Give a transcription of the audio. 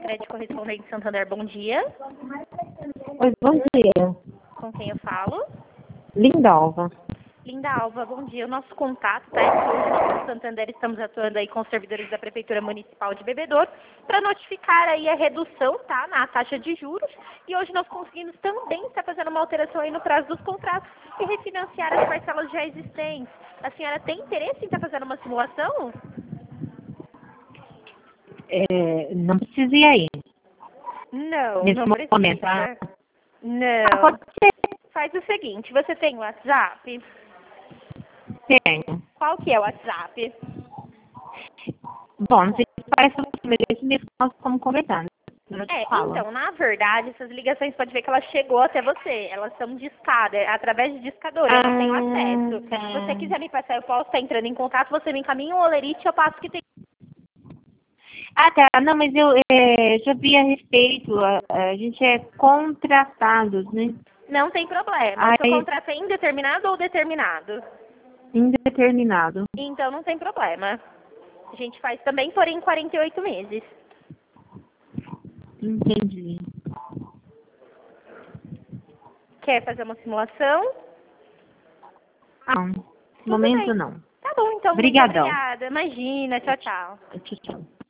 Crédito Correspondente Santander, bom dia. Oi, bom dia. Com quem eu falo? Lindalva. Linda Alva, bom dia. O nosso contato, tá? É que hoje nós no Santander estamos atuando aí com os servidores da Prefeitura Municipal de Bebedouro para notificar aí a redução, tá? Na taxa de juros. E hoje nós conseguimos também estar fazendo uma alteração aí no prazo dos contratos e refinanciar as parcelas já existentes. A senhora tem interesse em estar fazendo uma simulação? Não precisa ir aí. Não, Nesse não momento, tá? precisa. Não. Pode ser. Faz o seguinte, você tem o WhatsApp? Tenho. Qual que é o WhatsApp? Bom, não sei se parece mas esse mês que nós estamos conversando. Eu te falo. Então, na verdade, essas ligações, pode ver que ela chegou até você. Elas são discadas, através de discador, eu não tenho acesso. Tá. Se você quiser me passar, eu posso estar entrando em contato, você me encaminha o olerite, eu passo que tem. Tá. Não, mas eu já vi a respeito. A gente é contratados, né? Não tem problema. O seu Aí, contrato é indeterminado ou determinado? indeterminado. Então, não tem problema. A gente faz também, porém, em 48 meses. Entendi. Quer fazer uma simulação? Não, no Tudo momento bem. não. Tá bom, então. Obrigadão. Muito obrigada. Imagina. Tchau, tchau. Tchau, tchau.